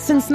Since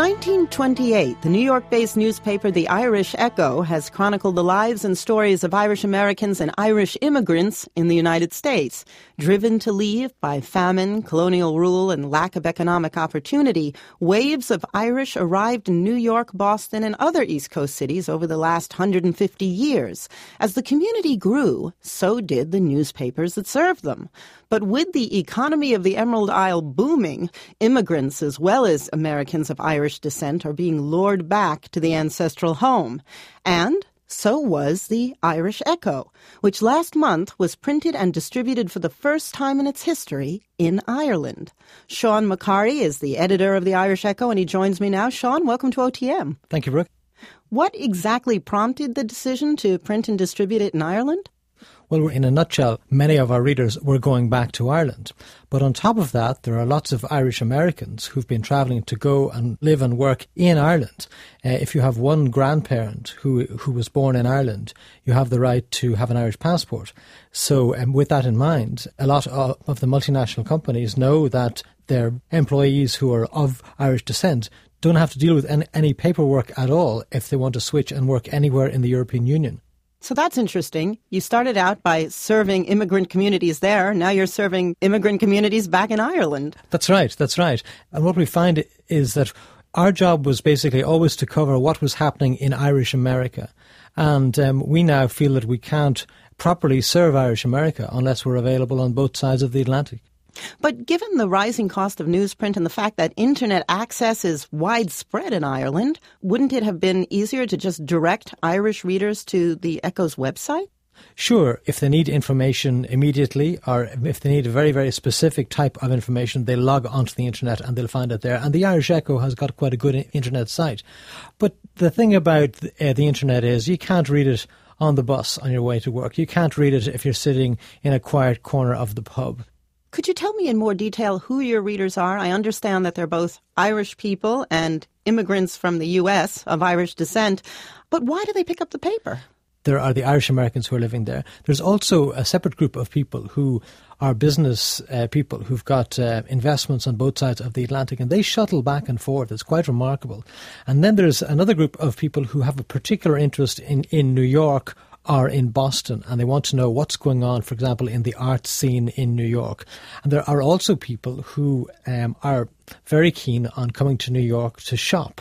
1928, the New York-based newspaper The Irish Echo has chronicled the lives and stories of Irish Americans and Irish immigrants in the United States. Driven to leave by famine, colonial rule, and lack of economic opportunity, waves of Irish arrived in New York, Boston, and other East Coast cities over the last 150 years. As the community grew, so did the newspapers that served them. But with the economy of the Emerald Isle booming, immigrants as well as Americans of Irish descent are being lured back to the ancestral home. And so was the Irish Echo, which last month was printed and distributed for the first time in its history in Ireland. Sean McCarry is the editor of the Irish Echo, and he joins me now. Sean, welcome to OTM. Thank you, Brooke. What exactly prompted the decision to print and distribute it in Ireland? Well, in a nutshell, many of our readers were going back to Ireland. But on top of that, there are lots of Irish Americans who've been travelling to go and live and work in Ireland. If you have one grandparent who was born in Ireland, you have the right to have an Irish passport. So with that in mind, a lot of the multinational companies know that their employees who are of Irish descent don't have to deal with any paperwork at all if they want to switch and work anywhere in the European Union. So that's interesting. You started out by serving immigrant communities there. Now you're serving immigrant communities back in Ireland. That's right. And what we find is that our job was basically always to cover what was happening in Irish America. And we now feel that we can't properly serve Irish America unless we're available on both sides of the Atlantic. But given the rising cost of newsprint and the fact that internet access is widespread in Ireland, wouldn't it have been easier to just direct Irish readers to the Echo's website? Sure, if they need information immediately or if they need a very, very specific type of information, they log onto the internet and they'll find it there. And the Irish Echo has got quite a good internet site. But the thing about the internet is you can't read it on the bus on your way to work. You can't read it if you're sitting in a quiet corner of the pub. Could you tell me in more detail who your readers are? I understand that they're both Irish people and immigrants from the U.S. of Irish descent, but why do they pick up the paper? There are the Irish Americans who are living there. There's also a separate group of people who are business people who've got investments on both sides of the Atlantic, and they shuttle back and forth. It's quite remarkable. And then there's another group of people who have a particular interest in New York or in Boston, and they want to know what's going on, for example, in the art scene in New York. And there are also people who are very keen on coming to New York to shop.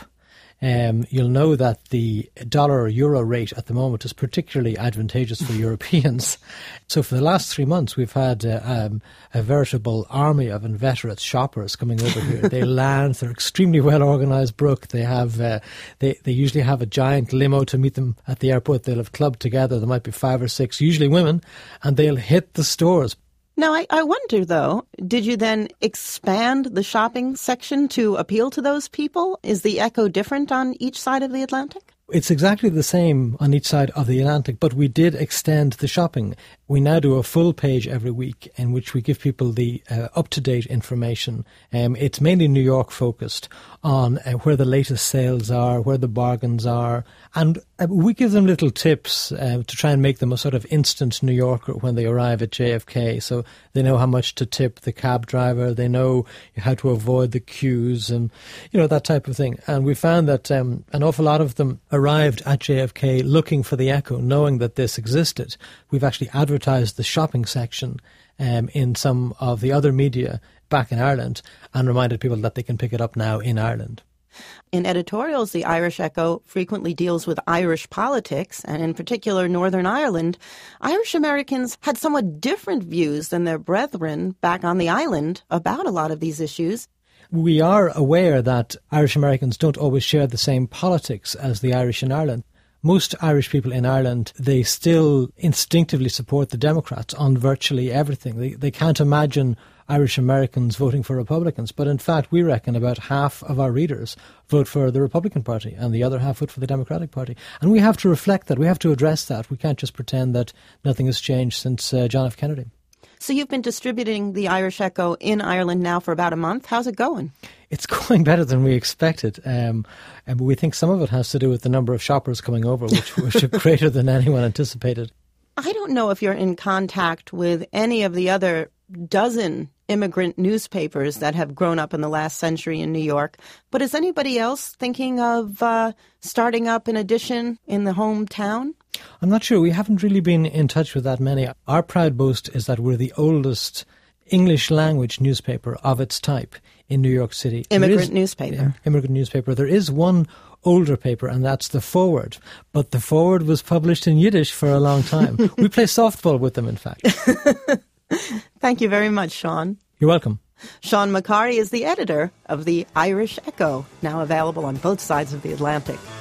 You'll know that the dollar or euro rate at the moment is particularly advantageous for Europeans. So for the last 3 months, we've had a veritable army of inveterate shoppers coming over here. They land, they're extremely well organised, Brooke. They have, they usually have a giant limo to meet them at the airport. They'll have clubbed together. There might be 5 or 6, usually women, and they'll hit the stores. Now, I wonder, though, did you then expand the shopping section to appeal to those people? Is the Echo different on each side of the Atlantic? It's exactly the same on each side of the Atlantic, but we did extend the shopping. We now do a full page every week in which we give people the up-to-date information. It's mainly New York focused on where the latest sales are, where the bargains are, and we give them little tips to try and make them a sort of instant New Yorker when they arrive at JFK. So they know how much to tip the cab driver, they know how to avoid the queues and, that type of thing. And we found that an awful lot of them arrived at JFK looking for the Echo, knowing that this existed. We've actually advertised the shopping section in some of the other media back in Ireland and reminded people that they can pick it up now in Ireland. In editorials, the Irish Echo frequently deals with Irish politics, and in particular Northern Ireland. Irish Americans had somewhat different views than their brethren back on the island about a lot of these issues. We are aware that Irish Americans don't always share the same politics as the Irish in Ireland. Most Irish people in Ireland, they still instinctively support the Democrats on virtually everything. They can't imagine Irish Americans voting for Republicans. But in fact, we reckon about half of our readers vote for the Republican Party and the other half vote for the Democratic Party. And we have to reflect that. We have to address that. We can't just pretend that nothing has changed since John F. Kennedy. So you've been distributing the Irish Echo in Ireland now for about a month. How's it going? It's going better than we expected. But we think some of it has to do with the number of shoppers coming over, which are greater than anyone anticipated. I don't know if you're in contact with any of the other dozen immigrant newspapers that have grown up in the last century in New York. But is anybody else thinking of starting up an edition in the hometown? I'm not sure. We haven't really been in touch with that many. Our proud boast is that we're the oldest English language newspaper of its type in New York City. Immigrant newspaper. There is one older paper, and that's The Forward. But The Forward was published in Yiddish for a long time. We play softball with them, in fact. Thank you very much, Sean. You're welcome. Sean McCarry is the editor of the Irish Echo, now available on both sides of the Atlantic.